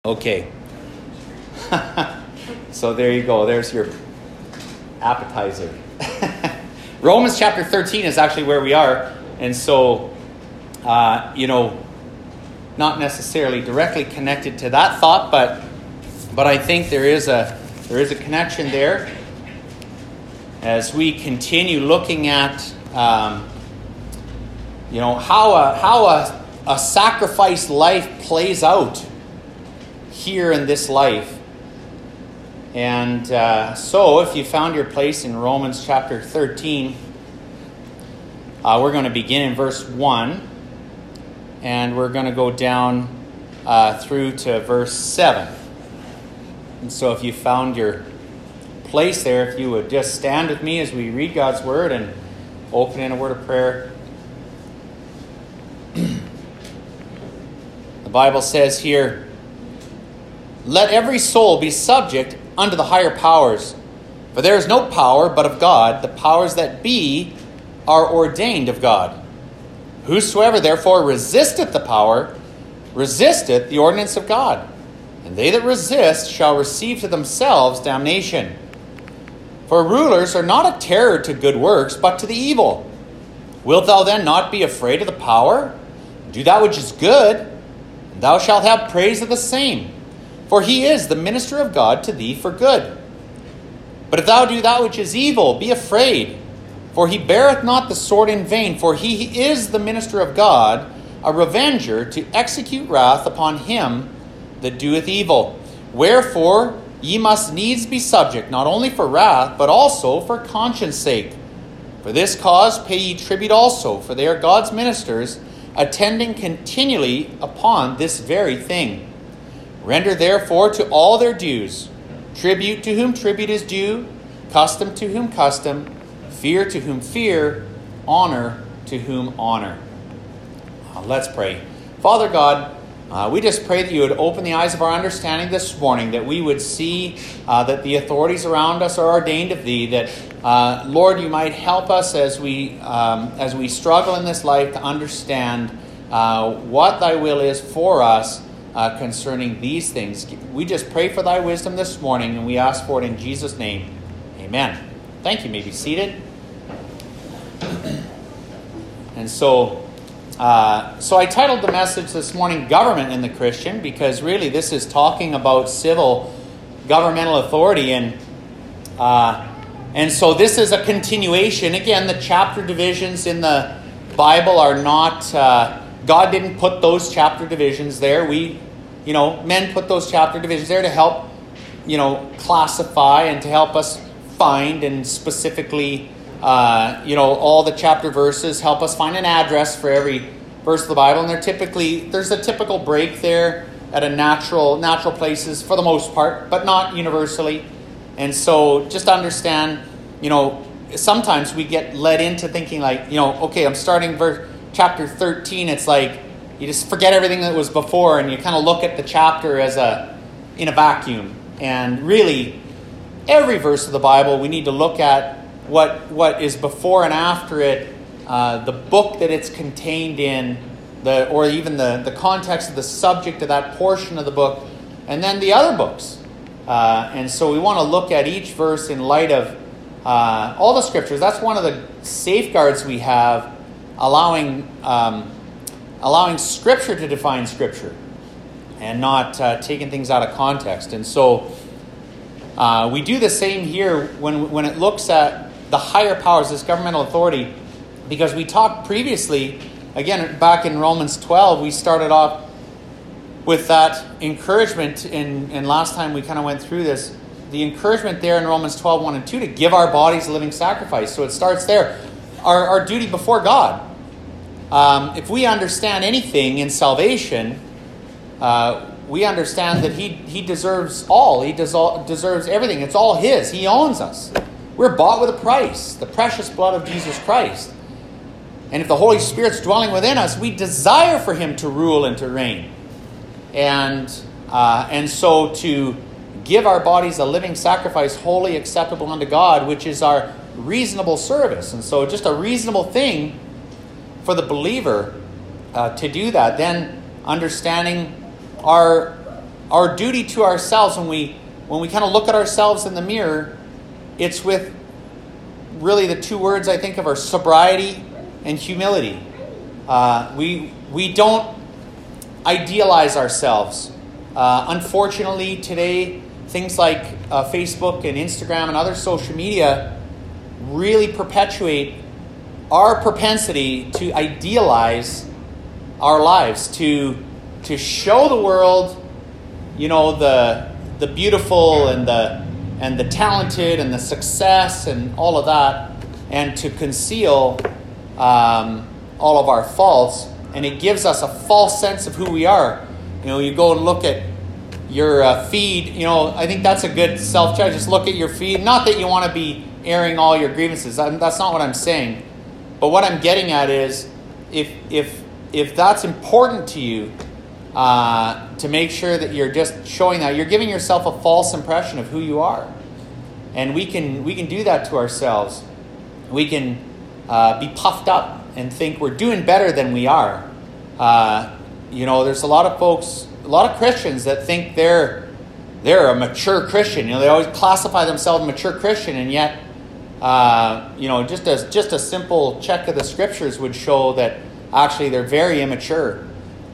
Okay. So there you go. There's your appetizer. Romans chapter 13 is actually where we are. And so, not necessarily directly connected to that thought, but I think there is a connection there as we continue looking at, how a sacrifice life plays out here in this life. And so if you found your place in Romans chapter 13, we're going to begin in verse 1, and we're going to go down through to verse 7. And so if you found your place there, if you would just stand with me as we read God's word and open in a word of prayer. The Bible says here, "Let every soul be subject unto the higher powers, for there is no power but of God. The powers that be are ordained of God. Whosoever therefore resisteth the power, resisteth the ordinance of God. And they that resist shall receive to themselves damnation. For rulers are not a terror to good works, but to the evil. Wilt thou then not be afraid of the power? Do that which is good, and thou shalt have praise of the same. For he is the minister of God to thee for good. But if thou do that which is evil, be afraid. For he beareth not the sword in vain, for he is the minister of God, a revenger to execute wrath upon him that doeth evil. Wherefore ye must needs be subject, not only for wrath, but also for conscience sake. For this cause pay ye tribute also, for they are God's ministers, attending continually upon this very thing. Render therefore to all their dues, tribute to whom tribute is due, custom to whom custom, fear to whom fear, honor to whom honor." Let's pray. Father God, we just pray that you would open the eyes of our understanding this morning, that we would see that the authorities around us are ordained of thee, that, Lord, you might help us as we struggle in this life to understand what thy will is for us concerning these things. We just pray for thy wisdom this morning, and we ask for it in Jesus' name. Amen. Thank you. You may be seated. And so I titled the message this morning, Government in the Christian, because really this is talking about civil governmental authority. And so this is a continuation. Again, the chapter divisions in the Bible are not... God didn't put those chapter divisions there. Men put those chapter divisions there to help, classify and to help us find and specifically, all the chapter verses help us find an address for every verse of the Bible. And there's a typical break there at a natural places for the most part, but not universally. And so just understand, sometimes we get led into thinking like, okay, I'm starting chapter 13, it's like you just forget everything that was before and you kind of look at the chapter in a vacuum. And really, every verse of the Bible, we need to look at what is before and after it, the book that it's contained in, or even the context of the subject of that portion of the book, and then the other books. And so we want to look at each verse in light of all the scriptures. That's one of the safeguards we have, allowing Scripture to define Scripture and not taking things out of context. And so we do the same here when it looks at the higher powers, this governmental authority, because we talked previously, again, back in Romans 12, we started off with that encouragement, and last time we kind of went through this, the encouragement there in Romans 12, 1 and 2, to give our bodies a living sacrifice. So it starts there. Our duty before God. If we understand anything in salvation, we understand that He deserves all. He deserves everything. It's all His. He owns us. We're bought with a price, the precious blood of Jesus Christ. And if the Holy Spirit's dwelling within us, we desire for Him to rule and to reign. And so to give our bodies a living sacrifice, wholly acceptable unto God, which is our reasonable service. And so just a reasonable thing for the believer to do that. Then understanding our our duty to ourselves when we kind of look at ourselves in the mirror, it's with really the two words I think of are sobriety and humility. We don't idealize ourselves. Unfortunately, today, things like Facebook and Instagram and other social media really perpetuate our propensity to idealize our lives, to show the world, the beautiful and the talented and the success and all of that, and to conceal all of our faults. And it gives us a false sense of who we are. You go and look at your feed. I think that's a good self-check. Just look at your feed. Not that you want to be airing all your grievances. That's not what I'm saying. But what I'm getting at is, if that's important to you, to make sure that you're just showing that, you're giving yourself a false impression of who you are. And we can do that to ourselves. We can be puffed up and think we're doing better than we are. There's a lot of folks, a lot of Christians that think they're a mature Christian. They always classify themselves a mature Christian, and yet, just a simple check of the scriptures would show that actually they're very immature.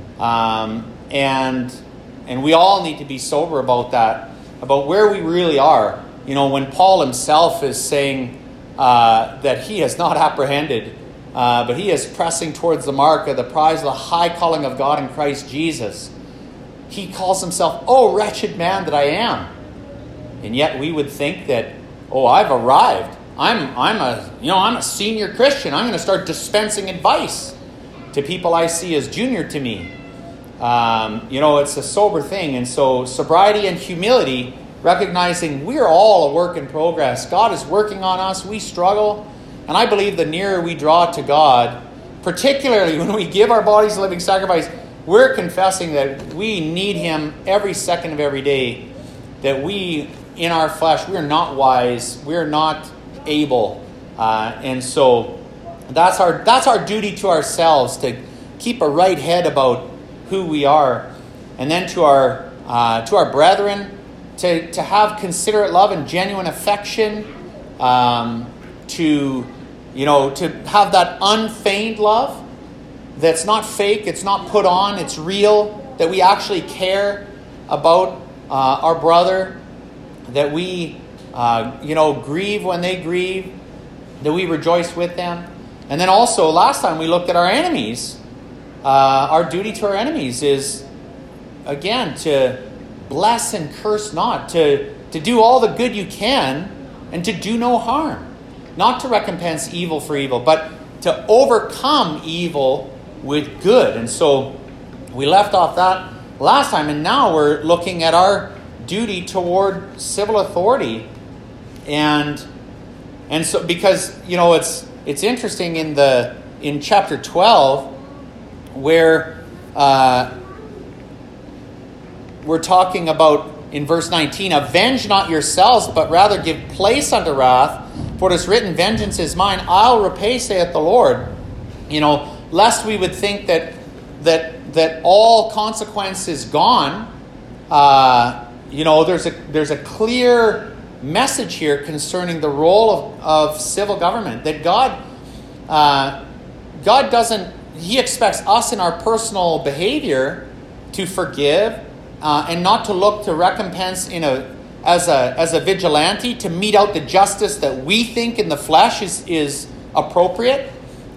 And we all need to be sober about that, about where we really are. When Paul himself is saying that he has not apprehended, but he is pressing towards the mark of the prize of the high calling of God in Christ Jesus. He calls himself, "Oh, wretched man that I am." And yet we would think that, "Oh, I've arrived. I'm a senior Christian. I'm going to start dispensing advice to people I see as junior to me." It's a sober thing. And so sobriety and humility, recognizing we're all a work in progress. God is working on us. We struggle. And I believe the nearer we draw to God, particularly when we give our bodies a living sacrifice, we're confessing that we need Him every second of every day, that we, in our flesh, we are not wise, we are not able. And so that's our duty to ourselves, to keep a right head about who we are. And then to our brethren, to have considerate love and genuine affection, to have that unfeigned love that's not fake, it's not put on, it's real, that we actually care about our brother, that we grieve when they grieve, that we rejoice with them. And then also, last time we looked at our enemies. Our duty to our enemies is, again, to bless and curse not, to do all the good you can, and to do no harm. Not to recompense evil for evil, but to overcome evil with good. And so we left off that last time, and now we're looking at our duty toward civil authority. And so, because it's interesting in chapter 12, where we're talking about in verse 19, "Avenge not yourselves, but rather give place unto wrath, for it is written, vengeance is mine, I'll repay, saith the Lord." Lest we would think that all consequence is gone. There's a clear message here concerning the role of civil government, that God doesn't. He expects us in our personal behavior to forgive and not to look to recompense as a vigilante, to mete out the justice that we think in the flesh is appropriate.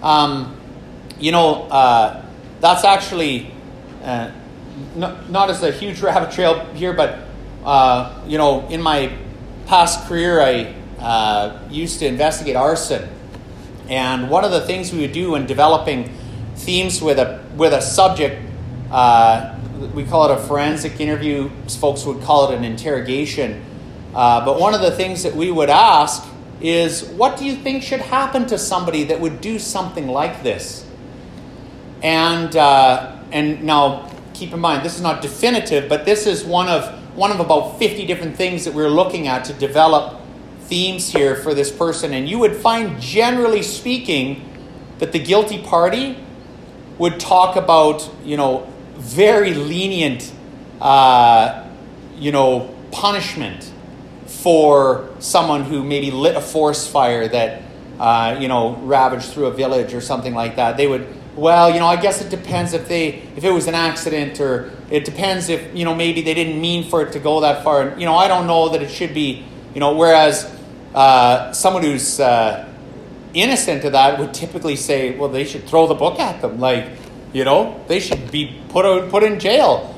That's actually not as a huge rabbit trail here, but in my past career, I used to investigate arson, and one of the things we would do when developing themes with a subject, we call it a forensic interview. Folks would call it an interrogation. But one of the things that we would ask is, what do you think should happen to somebody that would do something like this? And now keep in mind, this is not definitive, but this is one of about 50 different things that we're looking at to develop themes here for this person. And you would find, generally speaking, that the guilty party would talk about, very lenient punishment for someone who maybe lit a forest fire that, ravaged through a village or something like that. They would, I guess it depends if it was an accident, or it depends if, maybe they didn't mean for it to go that far. I don't know that it should be, whereas someone who's innocent of that would typically say, well, they should throw the book at them. They should be put in jail.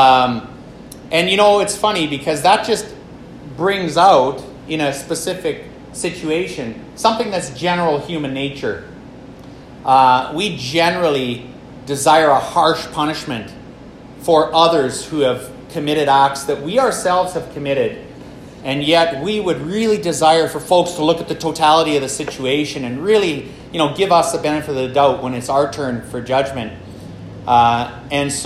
It's funny because that just brings out, in a specific situation, something that's general human nature. We generally desire a harsh punishment for others who have committed acts that we ourselves have committed. And yet we would really desire for folks to look at the totality of the situation and really, give us the benefit of the doubt when it's our turn for judgment. It's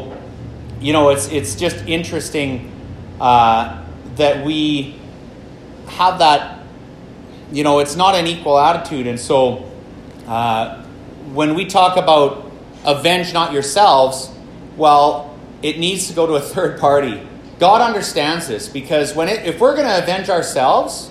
just interesting that we have that, it's not an equal attitude. And so when we talk about avenge not yourselves, it needs to go to a third party. God understands this, because if we're going to avenge ourselves,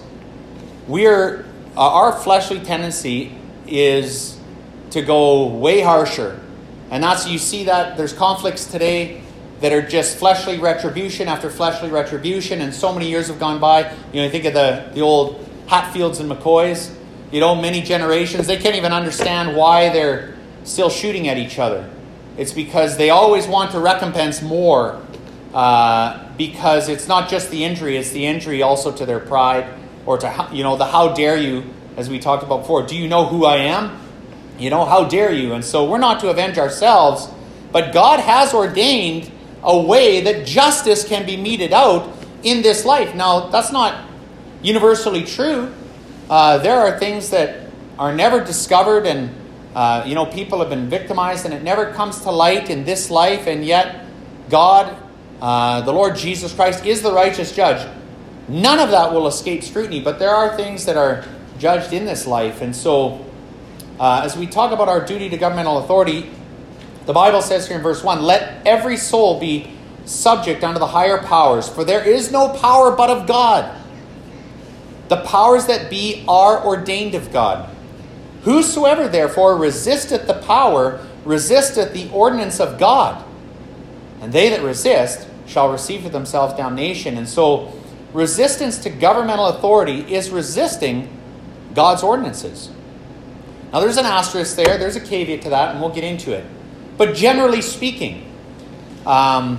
our fleshly tendency is to go way harsher. And you see that there's conflicts today that are just fleshly retribution after fleshly retribution, and so many years have gone by. Think of the old Hatfields and McCoys. Many generations, they can't even understand why they're still shooting at each other. It's because they always want to recompense more, because it's not just the injury, it's the injury also to their pride, or to, the how dare you, as we talked about before. Do you know who I am? How dare you? And so we're not to avenge ourselves, but God has ordained a way that justice can be meted out in this life. Now, that's not universally true. There are things that are never discovered, and people have been victimized, and it never comes to light in this life, and yet God, the Lord Jesus Christ, is the righteous judge. None of that will escape scrutiny, but there are things that are judged in this life. And so, as we talk about our duty to governmental authority, the Bible says here in verse 1, "Let every soul be subject unto the higher powers, for there is no power but of God. The powers that be are ordained of God. Whosoever therefore resisteth the power, resisteth the ordinance of God. And they that resist shall receive to themselves damnation." And so resistance to governmental authority is resisting God's ordinances. Now there's an asterisk there, there's a caveat to that, and we'll get into it. But generally speaking, God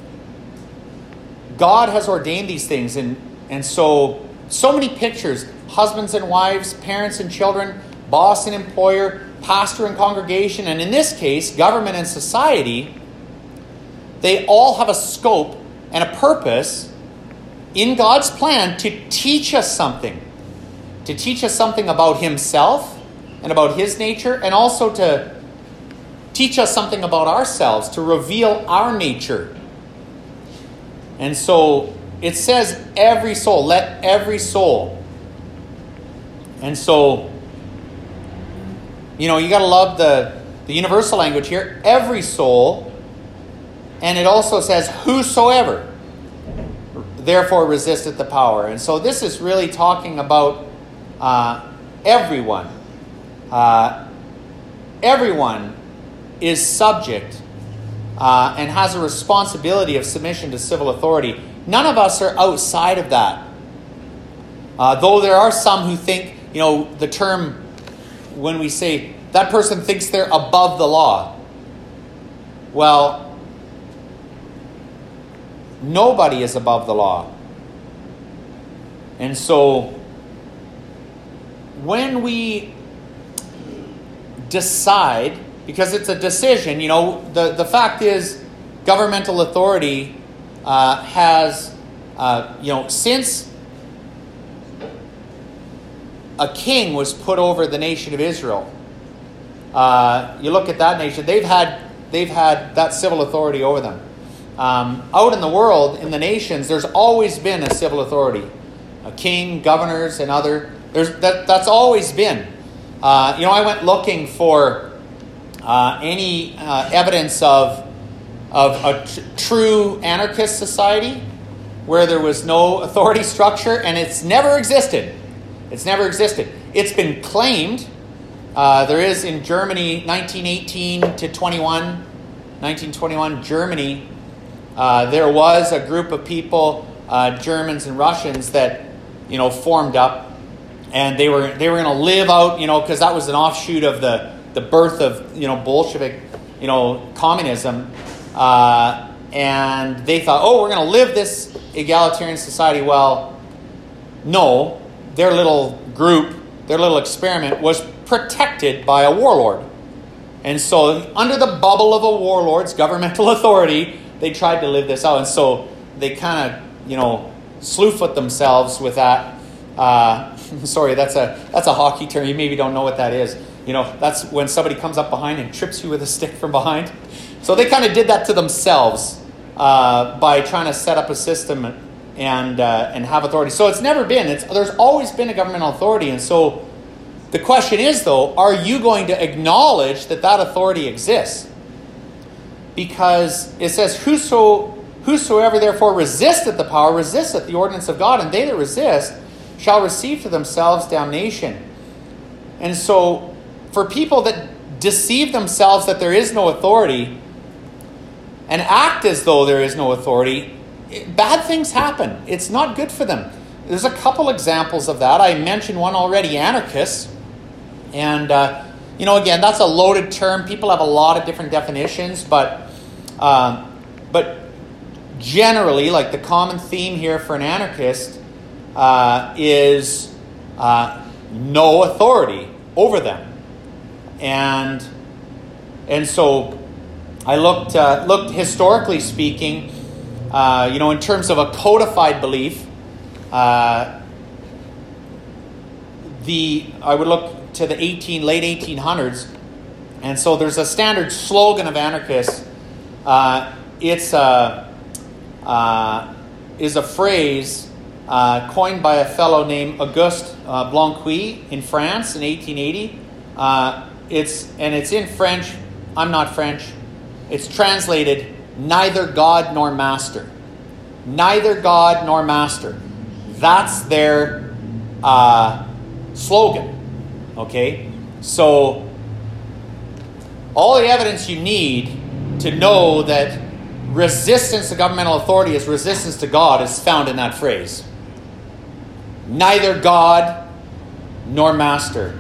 has ordained these things, and so many pictures, husbands and wives, parents and children, boss and employer, pastor and congregation, and in this case, government and society, they all have a scope and a purpose in God's plan to teach us something. To teach us something about Himself and about His nature, and also to teach us something about ourselves, to reveal our nature. And so it says every soul, let every soul. And so, you got to love the universal language here, every soul. And it also says whosoever therefore resisteth the power. And so this is really talking about everyone. Everyone is subject and has a responsibility of submission to civil authority. None of us are outside of that. Though there are some who think, the term, when we say that person thinks they're above the law. Well, nobody is above the law. And so when we decide, because it's a decision, the fact is governmental authority has, since a king was put over the nation of Israel, you look at that nation, they've had that civil authority over them. Out in the world, in the nations, there's always been a civil authority, a king, governors, and other. That's always been. I went looking for any evidence of a true anarchist society, where there was no authority structure, and it's never existed. It's never existed. It's been claimed. There is in Germany, 1921, Germany, there was a group of people, Germans and Russians, that, formed up, and they were going to live out, because that was an offshoot of the birth of, Bolshevik, communism, and they thought, we're going to live this egalitarian society. Well, no, their little group, their little experiment was protected by a warlord. And so under the bubble of a warlord's governmental authority, they tried to live this out. And so they kind of, slew-foot themselves with that. Sorry, that's a hockey term. You maybe don't know what that is. That's when somebody comes up behind and trips you with a stick from behind. So they kind of did that to themselves by trying to set up a system and have authority. So it's never been. There's always been a governmental authority. And so the question is, though, are you going to acknowledge that authority exists? Because it says, whosoever therefore resisteth the power, resisteth the ordinance of God, and they that resist shall receive to themselves damnation. And so for people that deceive themselves that there is no authority and act as though there is no authority, bad things happen. It's not good for them. There's a couple examples of that. I mentioned one already, anarchists. And, again, that's a loaded term. People have a lot of different definitions, but generally, like the common theme here for an anarchist is no authority over them. And so I looked historically speaking, in terms of a codified belief, I would look to the late 1800s, and so there's a standard slogan of anarchists. It's is a phrase coined by a fellow named Auguste Blanqui in France in 1880. It's in French. I'm not French. It's translated, neither God nor master. Neither God nor master. That's their slogan. Okay? So, all the evidence you need to know that resistance to governmental authority is resistance to God is found in that phrase. Neither God nor master.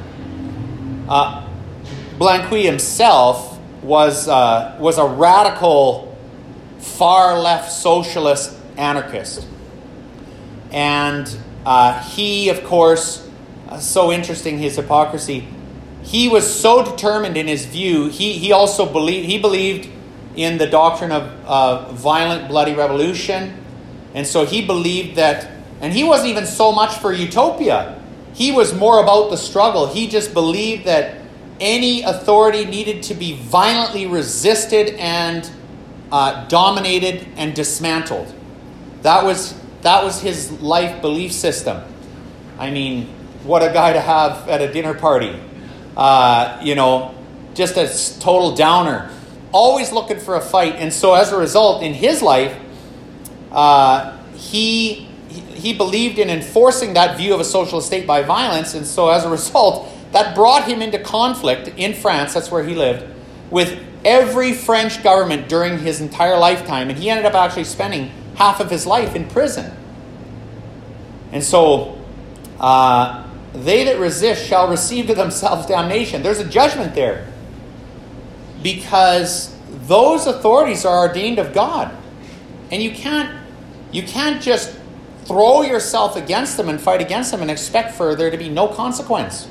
Blanqui himself was a radical, far-left socialist anarchist. And he, of course, so interesting, his hypocrisy, he was so determined in his view, he also believed in the doctrine of violent, bloody revolution. And so he believed that, and he wasn't even so much for utopia. He was more about the struggle. He just believed that any authority needed to be violently resisted and dominated and dismantled. That was his life belief system. I mean, what a guy to have at a dinner party. Just a total downer. Always looking for a fight. And so as a result, in his life, he believed in enforcing that view of a socialist state by violence. And so as a result, that brought him into conflict in France, that's where he lived, with every French government during his entire lifetime. And he ended up actually spending half of his life in prison. And so, they that resist shall receive to themselves damnation. There's a judgment there. Because those authorities are ordained of God. And you can't just throw yourself against them and fight against them and expect for there to be no consequence.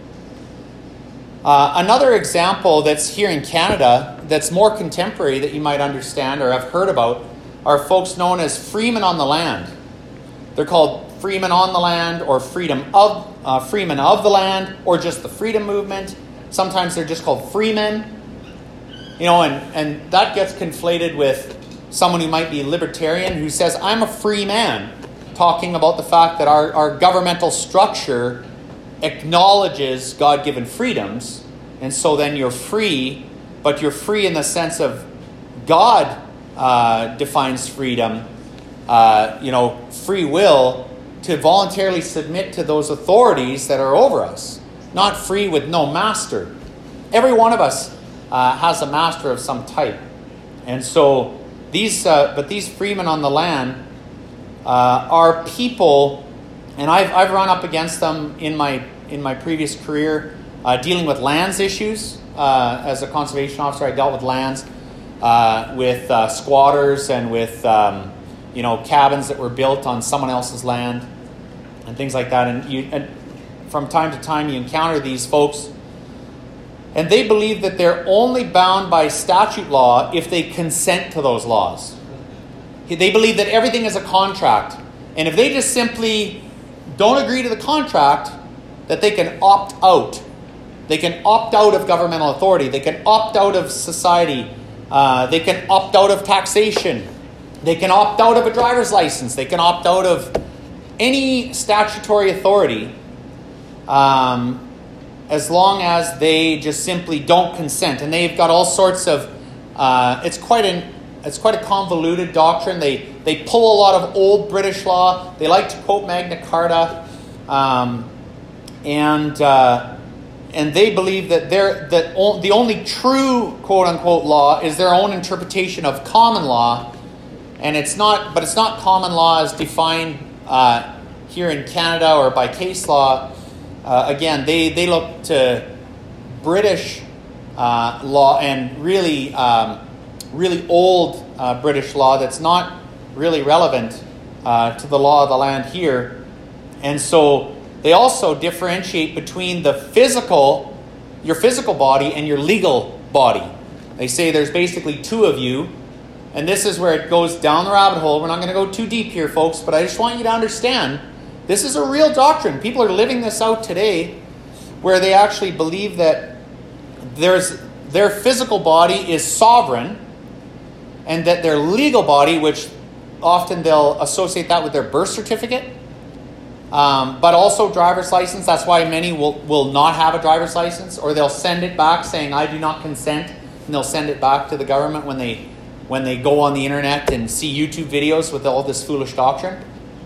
Another example that's here in Canada that's more contemporary that you might understand or have heard about are folks known as freemen on the land. They're called freemen on the land or freemen of the land or just the freedom movement. Sometimes they're just called freemen. And that gets conflated with someone who might be libertarian who says, I'm a free man, talking about the fact that our governmental structure acknowledges God-given freedoms, and so then you're free, but you're free in the sense of God defines freedom, free will to voluntarily submit to those authorities that are over us. Not free with no master. Every one of us has a master of some type. And so these freemen on the land are people, and I've run up against them in my previous career dealing with lands issues. As a conservation officer, I dealt with lands, with squatters and with cabins that were built on someone else's land and things like that. And from time to time you encounter these folks, and they believe that they're only bound by statute law if they consent to those laws. They believe that everything is a contract, and if they just simply don't agree to the contract, that they can opt out. They can opt out of governmental authority. They can opt out of society. They can opt out of taxation. They can opt out of a driver's license. They can opt out of any statutory authority as long as they just simply don't consent. And they've got all sorts of... It's quite a convoluted doctrine. They pull a lot of old British law. They like to quote Magna Carta. And they believe that the only true quote-unquote law is their own interpretation of common law. And it's not common law as defined here in Canada or by case law. Again, they look to British law and really old British law that's not really relevant to the law of the land here. And so they also differentiate between your physical body and your legal body. They say there's basically two of you. And this is where it goes down the rabbit hole. We're not going to go too deep here, folks, but I just want you to understand this is a real doctrine. People are living this out today where they actually believe that their physical body is sovereign and that their legal body, which often they'll associate that with their birth certificate, but also driver's license. That's why many will not have a driver's license, or they'll send it back saying, I do not consent, and they'll send it back to the government when they go on the internet and see YouTube videos with all this foolish doctrine.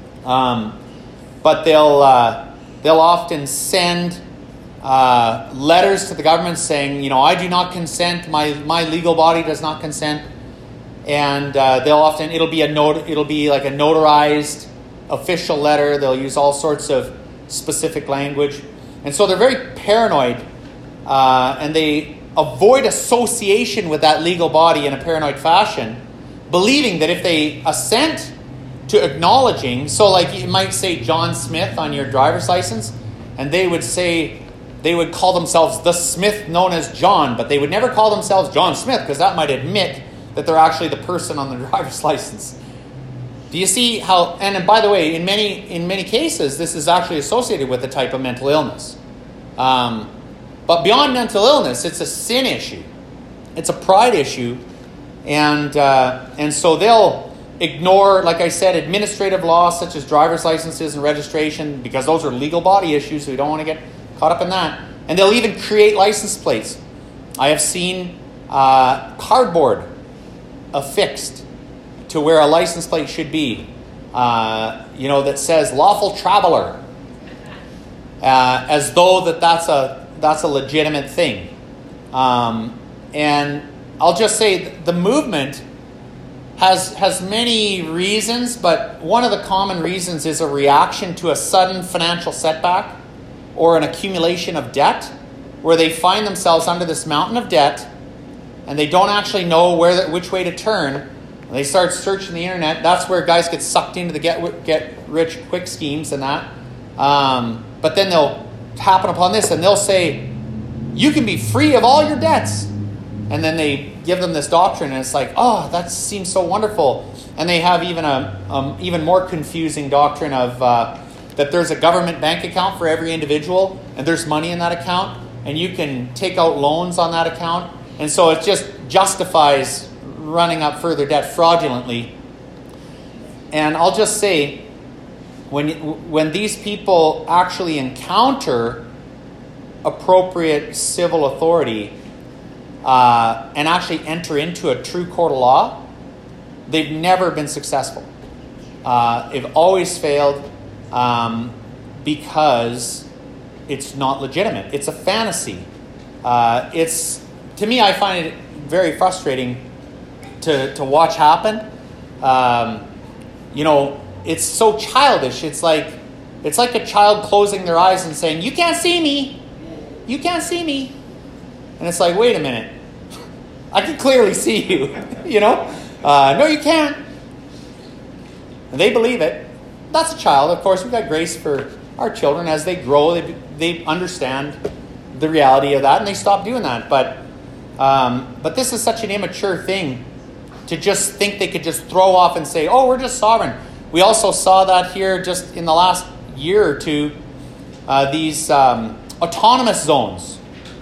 But they'll often send letters to the government saying, I do not consent, my legal body does not consent, and it'll be like a notarized official letter. They'll use all sorts of specific language, and so they're very paranoid, and they avoid association with that legal body in a paranoid fashion, believing that if they assent to acknowledging, so like you might say John Smith on your driver's license, and they would call themselves the Smith known as John, but they would never call themselves John Smith because that might admit that they're actually the person on the driver's license. Do you see how? And by the way, in many cases, this is actually associated with a type of mental illness. But beyond mental illness, it's a sin issue. It's a pride issue, and so they'll ignore, like I said, administrative laws such as driver's licenses and registration because those are legal body issues. So we don't want to get caught up in that. And they'll even create license plates. I have seen cardboard affixed to where a license plate should be, that says lawful traveler, as though that's a legitimate thing. And I'll just say the movement has many reasons, but one of the common reasons is a reaction to a sudden financial setback or an accumulation of debt, where they find themselves under this mountain of debt and they don't actually know which way to turn. They start searching the internet. That's where guys get sucked into the get rich quick schemes and that. But then they'll happen upon this and they'll say, you can be free of all your debts. And then they give them this doctrine and it's like, oh, that seems so wonderful. And they have even a even more confusing doctrine of that there's a government bank account for every individual and there's money in that account and you can take out loans on that account. And so it just justifies running up further debt fraudulently. And I'll just say, when these people actually encounter appropriate civil authority and actually enter into a true court of law, they've never been successful. They've always failed because it's not legitimate. It's a fantasy. To me, I find it very frustrating to watch happen. It's so childish. It's like a child closing their eyes and saying, "You can't see me. You can't see me." And it's like, wait a minute. I can clearly see you. No, you can't. And they believe it. That's a child. Of course, we've got grace for our children. As they grow, they understand the reality of that, and they stop doing that. But this is such an immature thing to just think they could just throw off and say, "Oh, we're just sovereign." We also saw that here just in the last year or two. These autonomous zones,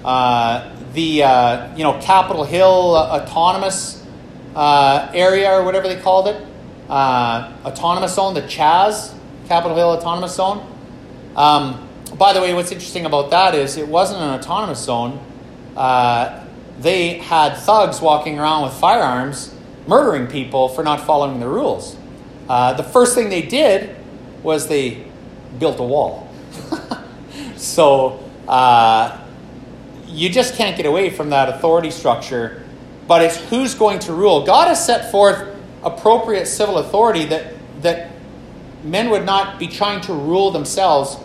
Capitol Hill autonomous area or whatever they called it, autonomous zone, the CHAZ, Capitol Hill Autonomous Zone. By the way, what's interesting about that is it wasn't an autonomous zone. They had thugs walking around with firearms, murdering people for not following the rules. The first thing they did was they built a wall. So you just can't get away from that authority structure. But it's who's going to rule. God has set forth appropriate civil authority that men would not be trying to rule themselves.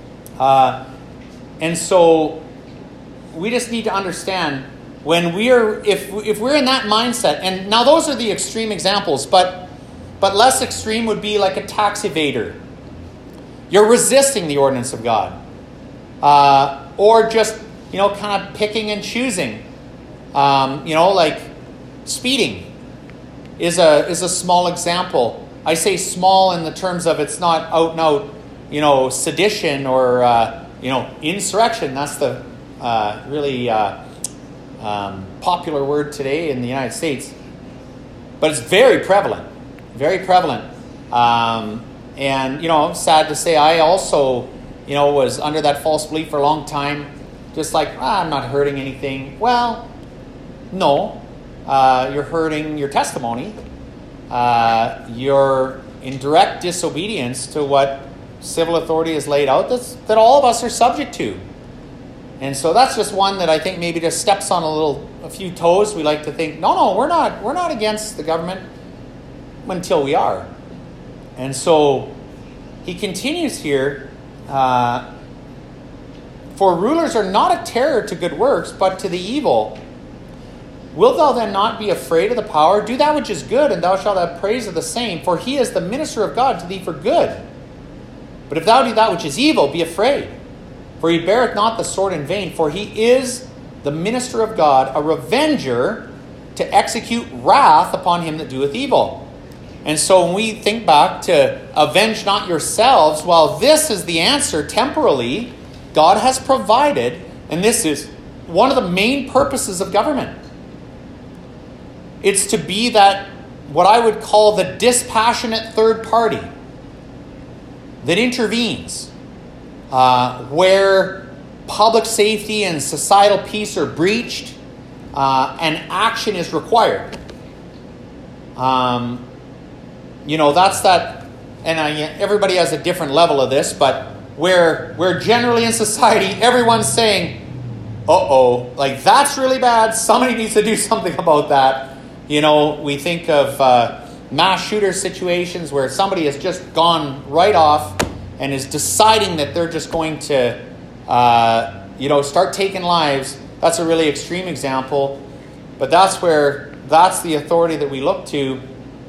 And so we just need to understand when if we're in that mindset, and now those are the extreme examples, but less extreme would be like a tax evader. You're resisting the ordinance of God. Or just, kind of picking and choosing. Like speeding is a small example. I say small in the terms of it's not out and out, sedition or, insurrection. That's the really popular word today in the United States. But it's very prevalent. Very prevalent. And, sad to say, I also, was under that false belief for a long time. Just like, I'm not hurting anything. Well, no. You're hurting your testimony. You're in direct disobedience to what civil authority has laid out that all of us are subject to. And so that's just one that I think maybe just steps on a few toes. We like to think, no, we're not against the government until we are. And so he continues here, for rulers are not a terror to good works, but to the evil. Wilt thou then not be afraid of the power? Do that which is good, and thou shalt have praise of the same, for he is the minister of God to thee for good. But if thou do that which is evil, be afraid. For he beareth not the sword in vain, for he is the minister of God, a revenger to execute wrath upon him that doeth evil. And so when we think back to avenge not yourselves, well, this is the answer temporally. God has provided, and this is one of the main purposes of government. It's to be that, what I would call the dispassionate third party that intervenes where public safety and societal peace are breached and action is required. That's that, and everybody has a different level of this, but where generally in society everyone's saying, like that's really bad, somebody needs to do something about that. We think of mass shooter situations where somebody has just gone right off and is deciding that they're just going to, start taking lives. That's a really extreme example, but that's the authority that we look to,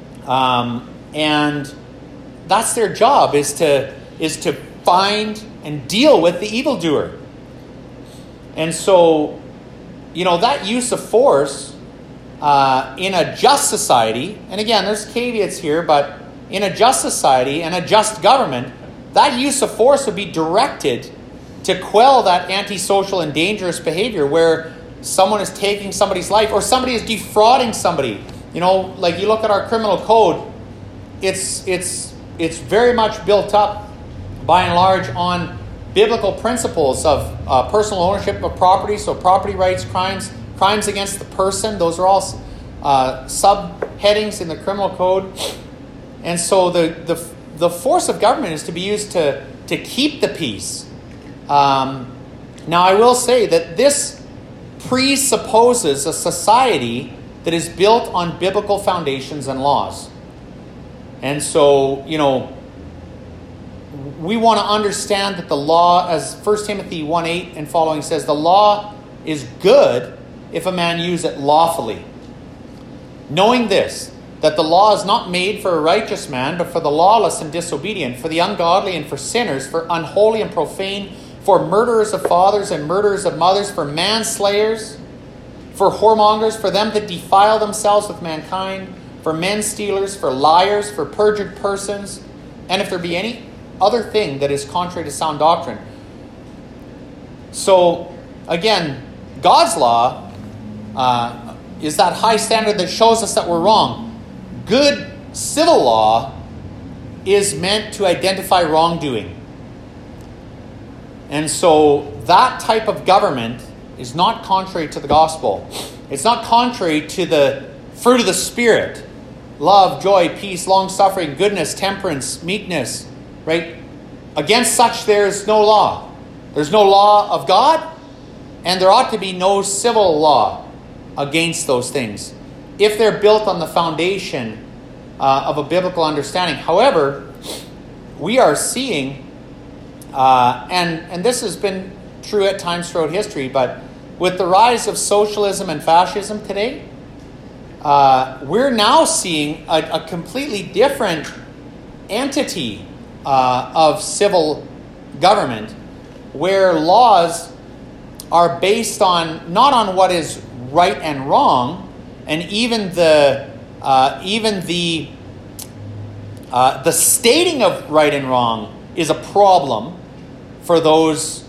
and that's their job is to find and deal with the evildoer. And so, that use of force in a just society, and again, there's caveats here, but in a just society and a just government, that use of force would be directed to quell that antisocial and dangerous behavior where someone is taking somebody's life or somebody is defrauding somebody. Like you look at our criminal code, it's very much built up by and large on biblical principles of personal ownership of property, so property rights, crimes against the person. Those are all subheadings in the criminal code. And so the force of government is to be used to keep the peace. Now, I will say that this presupposes a society that is built on biblical foundations and laws. And so, we want to understand that the law, as 1 Timothy 1:8 and following says, the law is good if a man use it lawfully. Knowing this, that the law is not made for a righteous man, but for the lawless and disobedient, for the ungodly and for sinners, for unholy and profane, for murderers of fathers and murderers of mothers, for manslayers, for whoremongers, for them that defile themselves with mankind, for men stealers, for liars, for perjured persons, and if there be any other thing that is contrary to sound doctrine. So, again, God's law is that high standard that shows us that we're wrong. Good civil law is meant to identify wrongdoing. And so that type of government is not contrary to the gospel. It's not contrary to the fruit of the Spirit. Love, joy, peace, long-suffering, goodness, temperance, meekness. Right? Against such there is no law. There's no law of God, and there ought to be no civil law against those things, if they're built on the foundation of a biblical understanding. However, we are seeing, and this has been true at times throughout history, but with the rise of socialism and fascism today, we're now seeing a completely different entity of civil government, where laws are based on not on what is right and wrong, and even the stating of right and wrong is a problem for those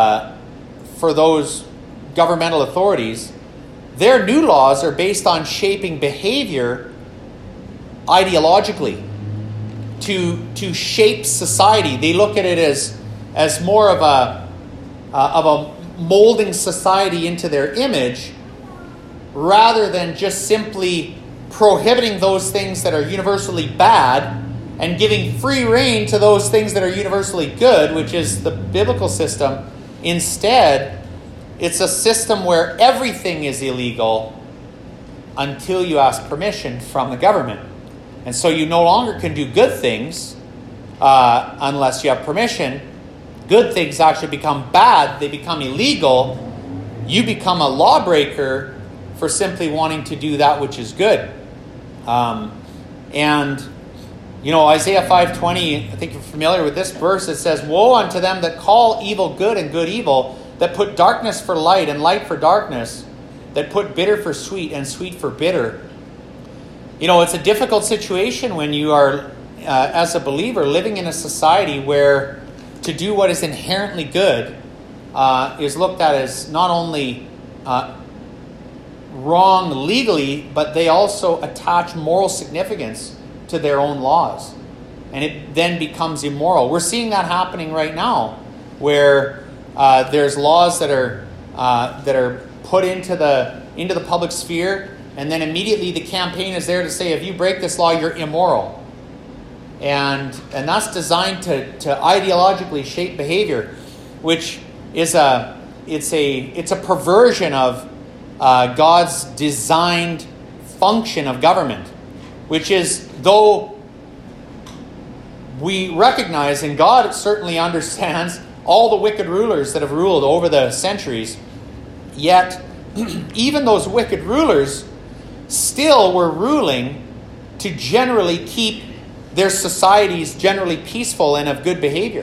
governmental authorities. Their new laws are based on shaping behavior ideologically to shape society. They look at it as more of a molding society into their image, rather than just simply prohibiting those things that are universally bad and giving free rein to those things that are universally good, which is the biblical system. Instead, it's a system where everything is illegal until you ask permission from the government. And so you no longer can do good things unless you have permission. Good things actually become bad. They become illegal. You become a lawbreaker for simply wanting to do that which is good. Isaiah 5:20, I think you're familiar with this verse. It says, "Woe unto them that call evil good and good evil, that put darkness for light and light for darkness, that put bitter for sweet and sweet for bitter." It's a difficult situation when you are, as a believer, living in a society where to do what is inherently good is looked at as not only wrong legally, but they also attach moral significance to their own laws. And it then becomes immoral. We're seeing that happening right now, where there's laws that are put into the public sphere, and then immediately the campaign is there to say, if you break this law, you're immoral. And that's designed to ideologically shape behavior, which is it's a perversion of God's designed function of government, which is, though we recognize, and God certainly understands, all the wicked rulers that have ruled over the centuries, yet even those wicked rulers still were ruling to generally keep their societies generally peaceful and of good behavior.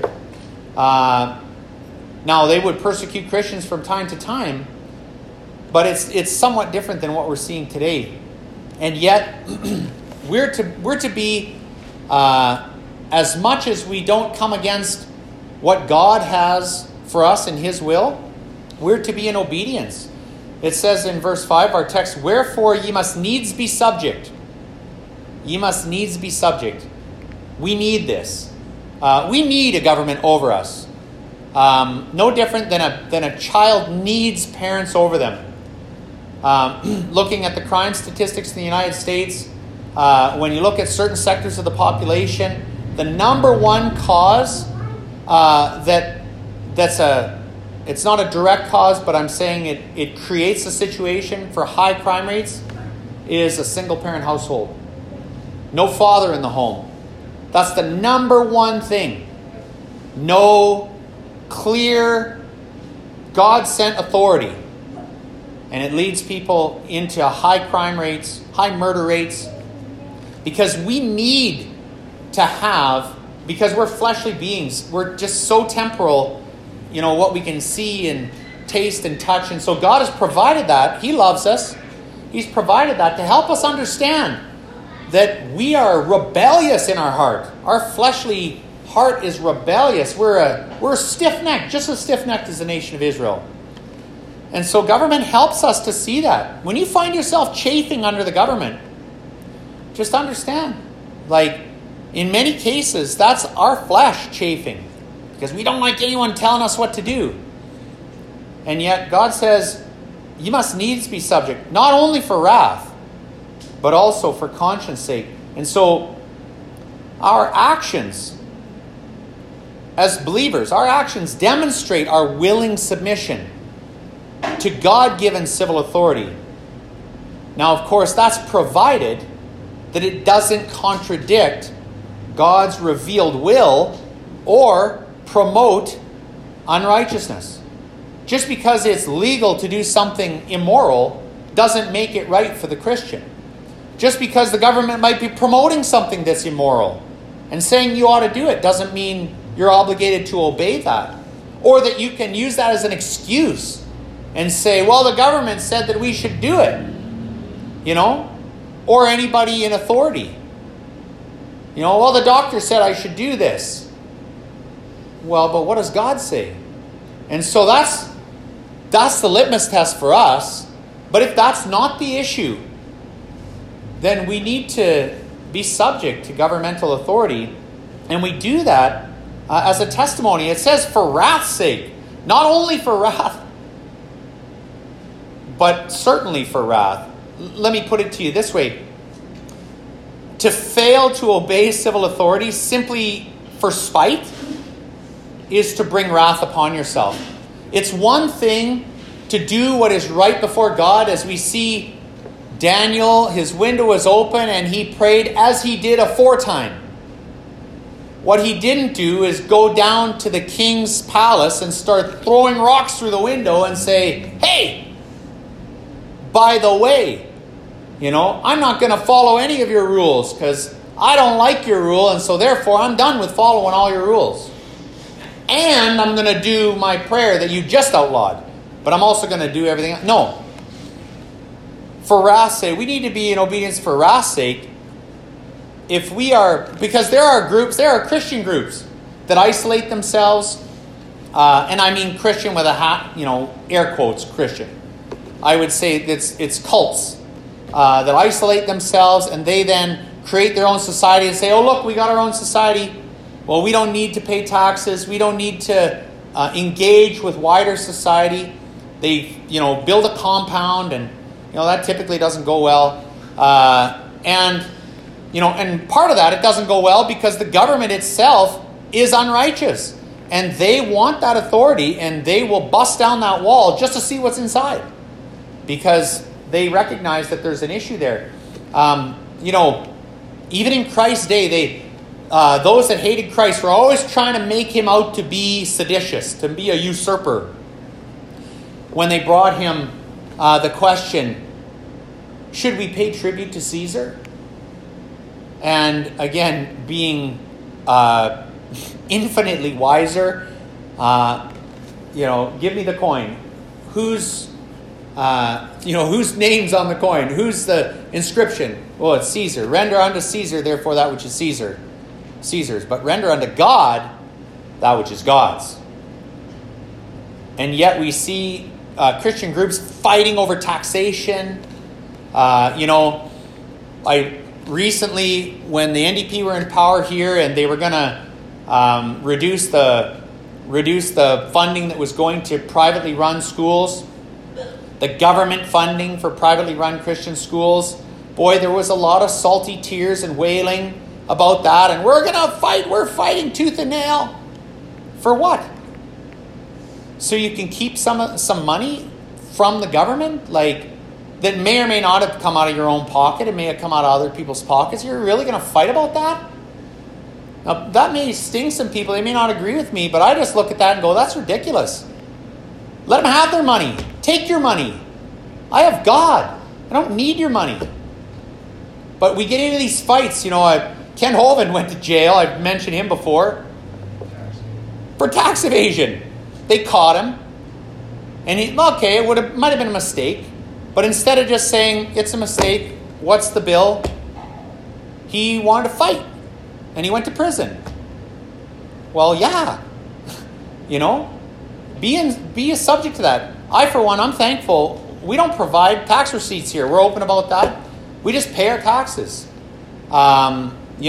Now, they would persecute Christians from time to time, but it's somewhat different than what we're seeing today. And yet, we're to be, as much as we don't come against what God has for us in His will, we're to be in obedience. It says in verse 5, our text, "Wherefore ye must needs be subject." Ye must needs be subject. We need this. We need a government over us. No different than a child needs parents over them. Looking at the crime statistics in the United States, when you look at certain sectors of the population, the number one cause it's not a direct cause, but I'm saying it creates a situation for high crime rates, is a single-parent household. No father in the home. That's the number one thing. No clear God-sent authority. And it leads people into high crime rates, high murder rates, because we need to have, because we're fleshly beings, we're just so temporal, what we can see and taste and touch. And so God has provided that. He loves us. He's provided that to help us understand that we are rebellious in our heart. Our fleshly heart is rebellious. We're stiff-necked, just as stiff-necked as the nation of Israel. And so government helps us to see that. When you find yourself chafing under the government, just understand, in many cases, that's our flesh chafing, because we don't like anyone telling us what to do. And yet God says, you must needs be subject, not only for wrath, but also for conscience sake. And so our actions as believers, our actions demonstrate our willing submission to God-given civil authority. Now, of course, that's provided that it doesn't contradict God's revealed will or promote unrighteousness. Just because it's legal to do something immoral doesn't make it right for the Christian. Just because the government might be promoting something that's immoral and saying you ought to do it doesn't mean you're obligated to obey that. Or that you can use that as an excuse and say, well, the government said that we should do it. Or anybody in authority. Well, the doctor said I should do this. Well, but what does God say? And so that's the litmus test for us. But if that's not the issue, then we need to be subject to governmental authority. And we do that as a testimony. It says for wrath's sake. Not only for wrath, but certainly for wrath. Let me put it to you this way. To fail to obey civil authority simply for spite is to bring wrath upon yourself. It's one thing to do what is right before God, as we see Daniel, his window was open and he prayed as he did aforetime. What he didn't do is go down to the king's palace and start throwing rocks through the window and say, hey, by the way, I'm not going to follow any of your rules because I don't like your rule, and so therefore I'm done with following all your rules. And I'm going to do my prayer that you just outlawed, but I'm also going to do everything else. No. For wrath's sake, we need to be in obedience for wrath's sake. Because there are Christian groups that isolate themselves, and I mean Christian with a hat, air quotes Christian. I would say it's cults that isolate themselves, and they then create their own society and say, oh, look, we got our own society. Well, we don't need to pay taxes. We don't need to engage with wider society. They, build a compound, and, that typically doesn't go well. And part of that, it doesn't go well because the government itself is unrighteous. And they want that authority, and they will bust down that wall just to see what's inside. Because they recognize that there's an issue there. Even in Christ's day, those that hated Christ were always trying to make him out to be seditious, to be a usurper. When they brought him the question, should we pay tribute to Caesar? And again, being infinitely wiser, give me the coin. Whose name's on the coin? Who's the inscription? Well, it's Caesar. Render unto Caesar, therefore, that which is Caesar's. But render unto God that which is God's. And yet we see Christian groups fighting over taxation. I recently, when the NDP were in power here, and they were going to reduce the funding that was going to privately run schools, the government funding for privately run Christian schools, boy, there was a lot of salty tears and wailing about that. And we're going to fight. We're fighting tooth and nail. For what? So you can keep some money from the government? Like, that may or may not have come out of your own pocket. It may have come out of other people's pockets. You're really going to fight about that? Now, that may sting some people. They may not agree with me, but I just look at that and go, that's ridiculous. Let them have their money. Take your money. I have God. I don't need your money. But we get into these fights. Ken Hovind went to jail. I've mentioned him before. For tax evasion. They caught him. And it might have been a mistake. But instead of just saying, it's a mistake, what's the bill? He wanted to fight. And he went to prison. Well, yeah. Be subject to that. I, for one, I'm thankful. We don't provide tax receipts here. We're open about that. We just pay our taxes. Why?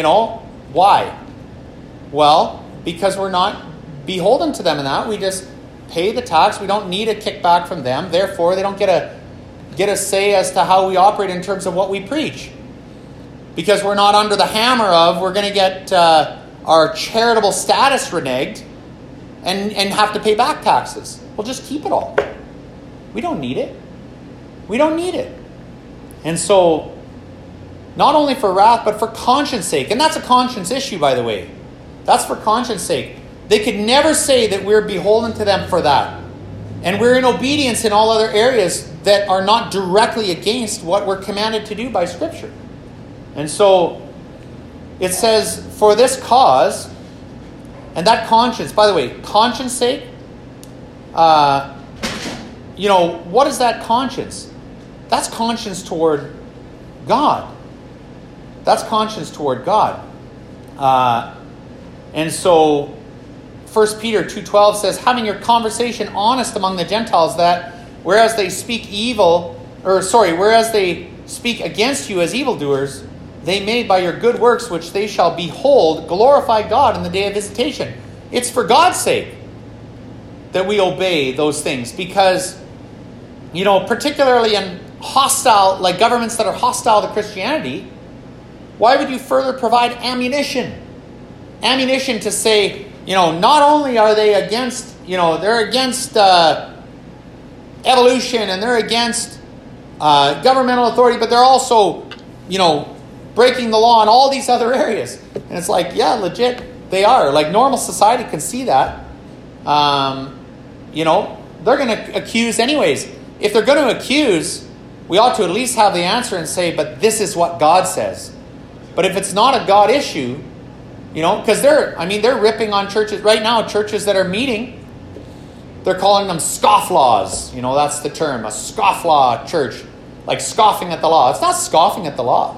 Well, because we're not beholden to them in that. We just pay the tax. We don't need a kickback from them. Therefore, they don't get a say as to how we operate in terms of what we preach. Because we're not under the hammer of we're going to get our charitable status reneged and have to pay back taxes. We'll just keep it all. We don't need it. We don't need it. And so, not only for wrath, but for conscience sake. And that's a conscience issue, by the way. That's for conscience sake. They could never say that we're beholden to them for that. And we're in obedience in all other areas that are not directly against what we're commanded to do by Scripture. And so, it says, for this cause, and that conscience, by the way, conscience sake, what is that conscience? That's conscience toward God. That's conscience toward God. And so 1 Peter 2:12 says, having your conversation honest among the Gentiles, that whereas they speak against you as evildoers, they may by your good works which they shall behold glorify God in the day of visitation. It's for God's sake that we obey those things, because particularly in hostile, like governments that are hostile to Christianity, why would you further provide ammunition to say, not only are they against, they're against evolution and they're against governmental authority, but they're also, breaking the law in all these other areas. And it's like, yeah, legit, they are. Like, normal society can see that. They're going to accuse anyways. If they're going to accuse, we ought to at least have the answer and say, but this is what God says. But if it's not a God issue, because they're ripping on churches. Right now, churches that are meeting, they're calling them scofflaws. That's the term, a scofflaw church. Like scoffing at the law. It's not scoffing at the law.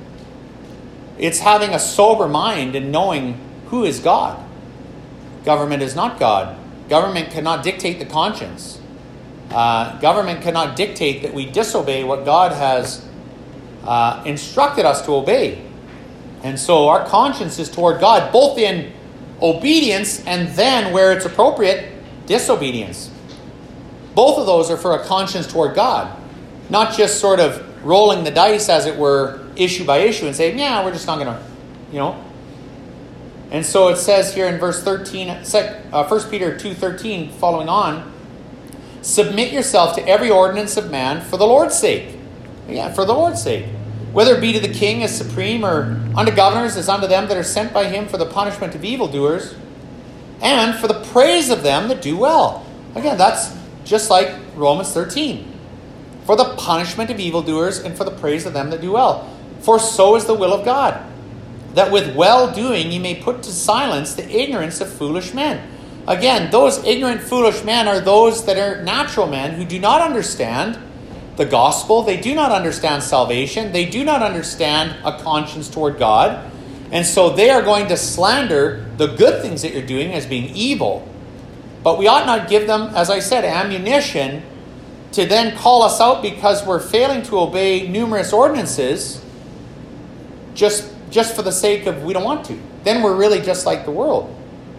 It's having a sober mind and knowing who is God. Government is not God. Government cannot dictate the conscience. Government cannot dictate that we disobey what God has instructed us to obey. And so our conscience is toward God, both in obedience and then, where it's appropriate, disobedience. Both of those are for a conscience toward God. Not just sort of rolling the dice, as it were, issue by issue and saying, yeah, we're just not going to, And so it says here in verse 13, 1 Peter 2:13, following on, submit yourself to every ordinance of man for the Lord's sake. Yeah, for the Lord's sake. Whether it be to the king as supreme, or unto governors as unto them that are sent by him for the punishment of evildoers, and for the praise of them that do well. Again, that's just like Romans 13. For the punishment of evildoers and for the praise of them that do well. For so is the will of God, that with well-doing ye may put to silence the ignorance of foolish men. Again, those ignorant, foolish men are those that are natural men who do not understand the gospel. They do not understand salvation. They do not understand a conscience toward God. And so they are going to slander the good things that you're doing as being evil. But we ought not give them, as I said, ammunition to then call us out because we're failing to obey numerous ordinances just for the sake of we don't want to. Then we're really just like the world.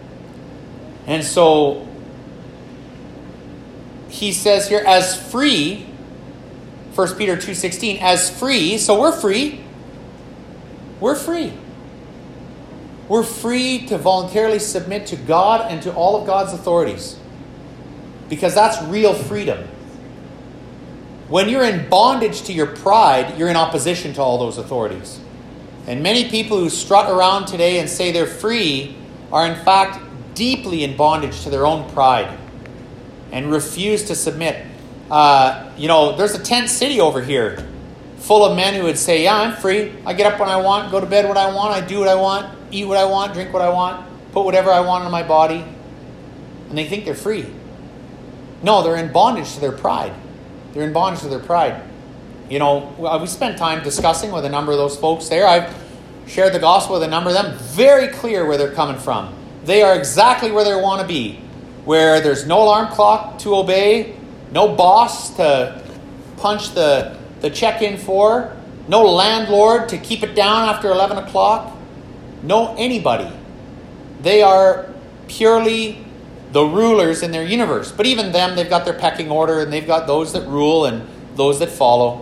And so he says here, as free 1 Peter 2:16, as free, so we're free. We're free. We're free to voluntarily submit to God and to all of God's authorities. Because that's real freedom. When you're in bondage to your pride, you're in opposition to all those authorities. And many people who strut around today and say they're free are in fact deeply in bondage to their own pride and refuse to submit. There's a tent city over here full of men who would say, yeah, I'm free. I get up when I want, go to bed when I want, I do what I want, eat what I want, drink what I want, put whatever I want on my body. And they think they're free. No, they're in bondage to their pride. They're in bondage to their pride. We spent time discussing with a number of those folks there. I've shared the gospel with a number of them. Very clear where they're coming from. They are exactly where they want to be. Where there's no alarm clock to obey, no boss to punch the check-in for, no landlord to keep it down after 11 o'clock, no anybody. They are purely the rulers in their universe. But even them, they've got their pecking order, and they've got those that rule and those that follow.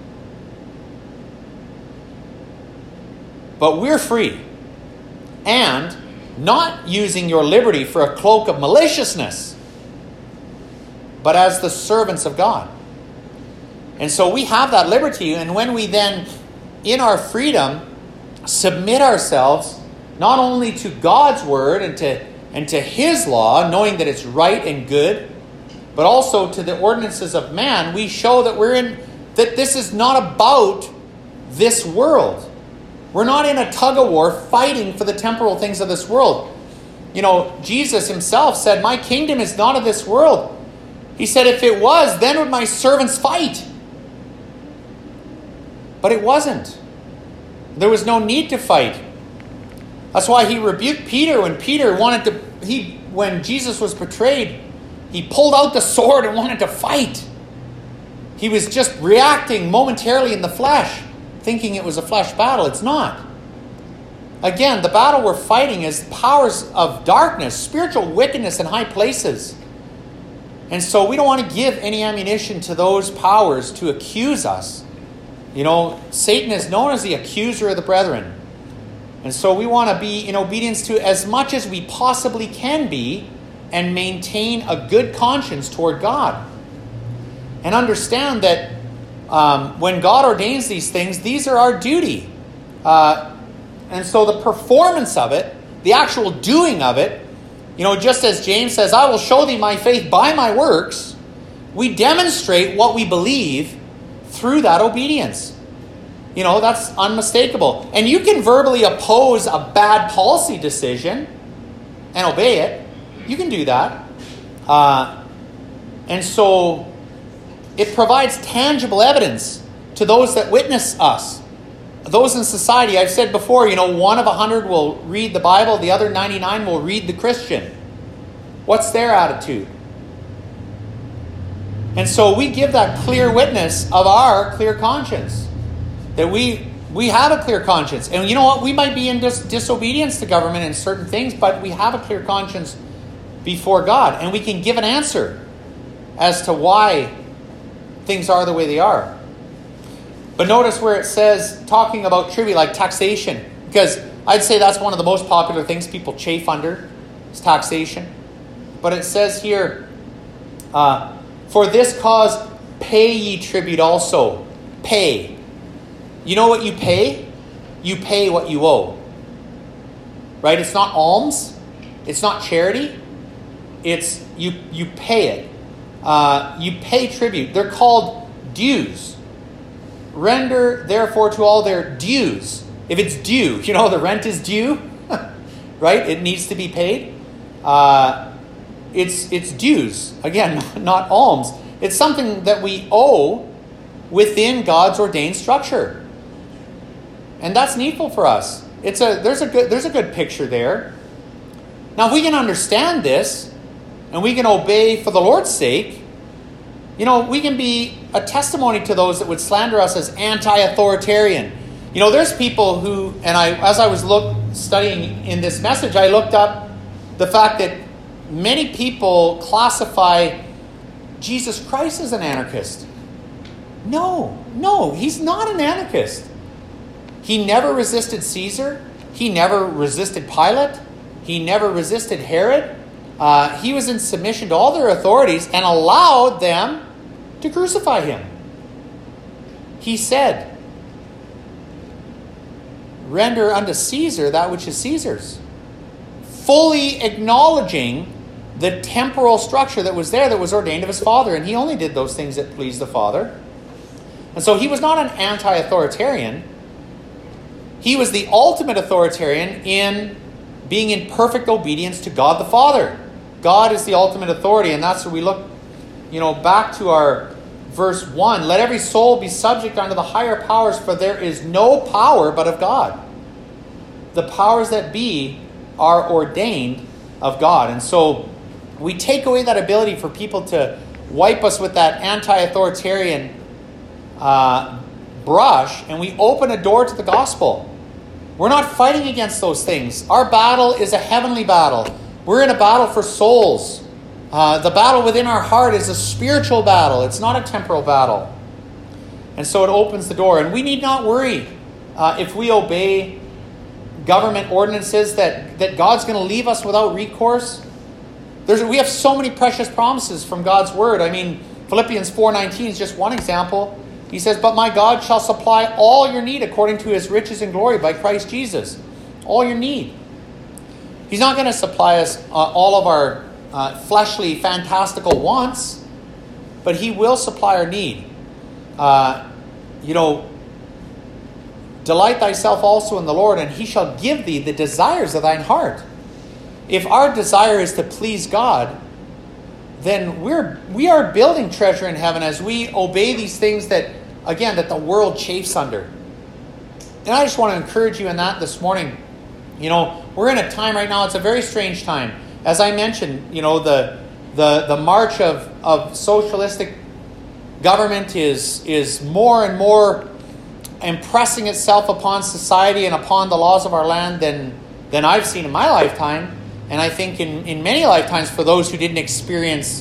But we're free. And not using your liberty for a cloak of maliciousness, but as the servants of God. And so we have that liberty, and when we then, in our freedom, submit ourselves not only to God's word and to His law, knowing that it's right and good, but also to the ordinances of man, we show that this is not about this world. We're not in a tug-of-war fighting for the temporal things of this world. Jesus himself said, my kingdom is not of this world. He said, if it was, then would my servants fight. But it wasn't. There was no need to fight. That's why he rebuked Peter when Jesus was betrayed. He pulled out the sword and wanted to fight. He was just reacting momentarily in the flesh, thinking it was a flesh battle. It's not. Again, the battle we're fighting is powers of darkness, spiritual wickedness in high places. And so we don't want to give any ammunition to those powers to accuse us. Satan is known as the accuser of the brethren. And so we want to be in obedience to as much as we possibly can be and maintain a good conscience toward God. And understand that when God ordains these things, these are our duty. And so the performance of it, the actual doing of it, just as James says, I will show thee my faith by my works, we demonstrate what we believe through that obedience. That's unmistakable. And you can verbally oppose a bad policy decision and obey it. You can do that. And so it provides tangible evidence to those that witness us. Those in society, I've said before, 1 of 100 will read the Bible, the other 99 will read the Christian. What's their attitude? And so we give that clear witness of our clear conscience. That we have a clear conscience. And you know what? We might be in disobedience to government in certain things, but we have a clear conscience before God. And we can give an answer as to why things are the way they are. But notice where it says, talking about tribute, like taxation. Because I'd say that's one of the most popular things people chafe under, is taxation. But it says here, for this cause pay ye tribute also. Pay. You know what you pay? You pay what you owe. Right? It's not alms. It's not charity. It's you pay it. You pay tribute. They're called dues. Render, therefore, to all their dues. If it's due, the rent is due, right? It needs to be paid. It's dues. Again, not alms. It's something that we owe within God's ordained structure. And that's needful for us. There's a good picture there. Now, if we can understand this, and we can obey for the Lord's sake, we can be a testimony to those that would slander us as anti-authoritarian. There's people who, and as I was studying in this message, I looked up the fact that many people classify Jesus Christ as an anarchist. No, he's not an anarchist. He never resisted Caesar. He never resisted Pilate. He never resisted Herod. He was in submission to all their authorities and allowed them to crucify him. He said, "Render unto Caesar that which is Caesar's," fully acknowledging the temporal structure that was there, that was ordained of his Father. And he only did those things that pleased the Father. And so he was not an anti-authoritarian. He was the ultimate authoritarian in being in perfect obedience to God the Father. God is the ultimate authority, and that's where we look, back to our verse 1. Let every soul be subject unto the higher powers, for there is no power but of God. The powers that be are ordained of God. And so we take away that ability for people to wipe us with that anti-authoritarian brush, and we open a door to the gospel. We're not fighting against those things. Our battle is a heavenly battle. We're in a battle for souls. The battle within our heart is a spiritual battle. It's not a temporal battle. And so it opens the door. And we need not worry if we obey government ordinances that God's going to leave us without recourse. We have so many precious promises from God's word. I mean, Philippians 4:19 is just one example. He says, "But my God shall supply all your need according to his riches and glory by Christ Jesus." All your need. He's not going to supply us all of our fleshly, fantastical wants, but he will supply our need. Delight thyself also in the Lord, and he shall give thee the desires of thine heart. If our desire is to please God, then we are building treasure in heaven as we obey these things that the world chafes under. And I just want to encourage you in that this morning. We're in a time right now, it's a very strange time. As I mentioned, the march of socialistic government is more and more impressing itself upon society and upon the laws of our land than I've seen in my lifetime. And I think in many lifetimes for those who didn't experience,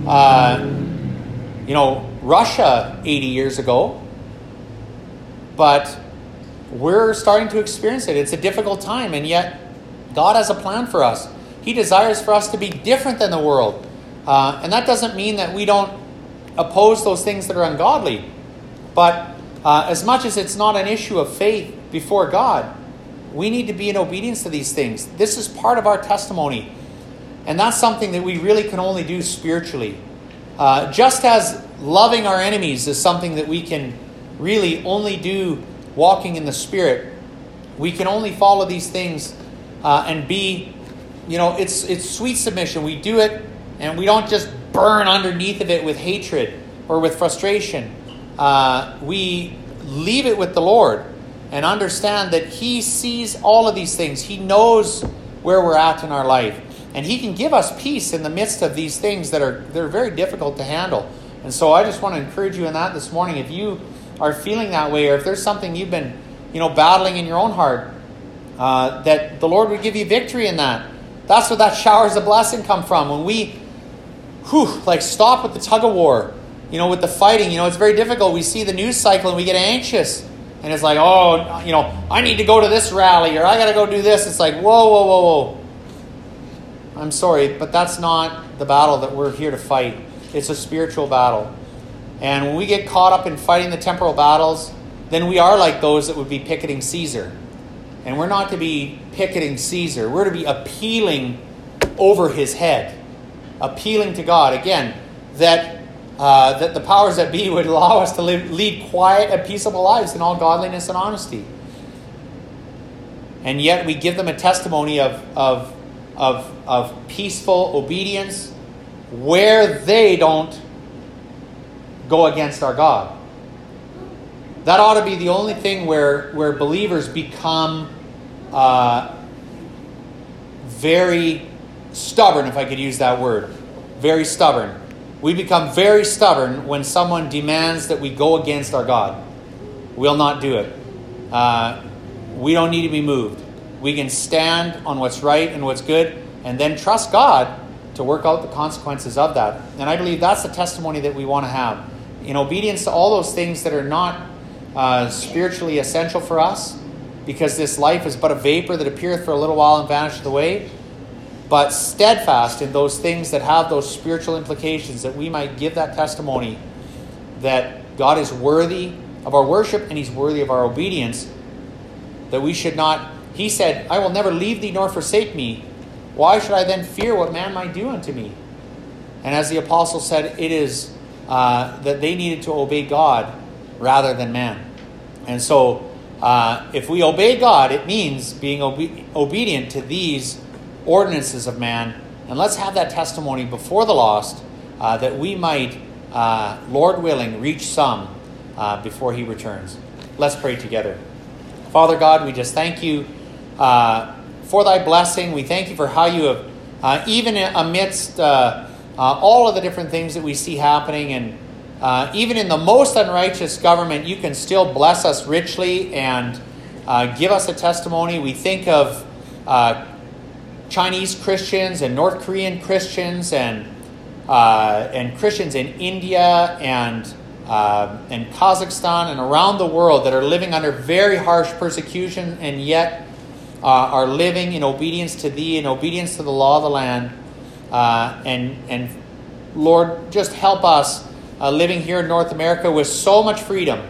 Russia 80 years ago. But we're starting to experience it. It's a difficult time, and yet God has a plan for us. He desires for us to be different than the world. And that doesn't mean that we don't oppose those things that are ungodly. But as much as it's not an issue of faith before God, we need to be in obedience to these things. This is part of our testimony. And that's something that we really can only do spiritually. Just as loving our enemies is something that we can really only do walking in the Spirit, we can only follow these things and be, it's sweet submission. We do it and we don't just burn underneath of it with hatred or with frustration. We leave it with the Lord and understand that he sees all of these things. He knows where we're at in our life. And he can give us peace in the midst of these things that are very difficult to handle. And so I just want to encourage you in that this morning. If you are feeling that way, or if there's something you've been, battling in your own heart, that the Lord would give you victory in that. That's where that showers of blessing come from. When we, stop with the tug of war, with the fighting. It's very difficult. We see the news cycle and we get anxious. And it's like, I need to go to this rally, or I got to go do this. It's like, whoa. I'm sorry, but that's not the battle that we're here to fight. It's a spiritual battle. And when we get caught up in fighting the temporal battles, then we are like those that would be picketing Caesar. And we're not to be picketing Caesar. We're to be appealing over his head. Appealing to God. Again, that the powers that be would allow us to lead quiet and peaceable lives in all godliness and honesty. And yet we give them a testimony of peaceful obedience where they don't go against our God. That ought to be the only thing where believers become very stubborn, if I could use that word. Very stubborn. We become very stubborn when someone demands that we go against our God. We'll not do it. We don't need to be moved. We can stand on what's right and what's good, and then trust God to work out the consequences of that. And I believe that's the testimony that we want to have. in obedience to all those things that are not spiritually essential for us, because this life is but a vapor that appeareth for a little while and vanisheth away, but steadfast in those things that have those spiritual implications, that we might give that testimony that God is worthy of our worship and he's worthy of our obedience, that we should not... He said, I will never leave thee nor forsake me. Why should I then fear what man might do unto me? And as the apostle said, it is that they needed to obey God rather than man. And so if we obey God, it means being obedient to these ordinances of man. And let's have that testimony before the lost, that we might, Lord willing, reach some before he returns. Let's pray together. Father God, we just thank you for thy blessing. We thank you for how you have, even amidst all of the different things that we see happening, and even in the most unrighteous government, you can still bless us richly and give us a testimony. We think of Chinese Christians and North Korean Christians and Christians in India and Kazakhstan and around the world that are living under very harsh persecution and yet are living in obedience to thee, in obedience to the law of the land. And Lord, just help us living here in North America with so much freedom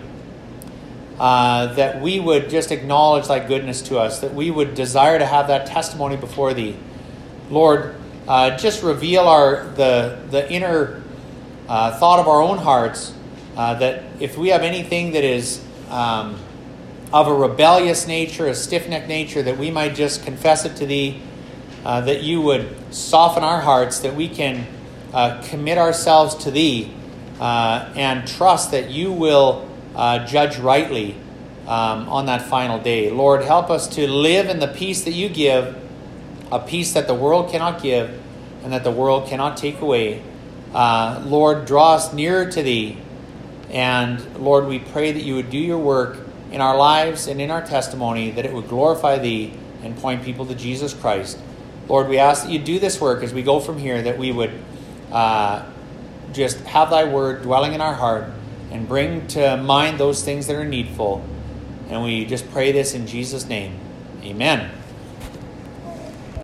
that we would just acknowledge thy goodness to us, that we would desire to have that testimony before thee. Lord, just reveal the inner thought of our own hearts, that if we have anything that is of a rebellious nature, a stiff-necked nature, that we might just confess it to thee, that you would soften our hearts, that we can commit ourselves to thee and trust that you will judge rightly on that final day. Lord, help us to live in the peace that you give, a peace that the world cannot give and that the world cannot take away. Lord, draw us nearer to thee. And Lord, we pray that you would do your work in our lives and in our testimony, that it would glorify thee and point people to Jesus Christ. Lord, we ask that you do this work as we go from here, that we would just have thy word dwelling in our heart and bring to mind those things that are needful. And we just pray this in Jesus' name. Amen.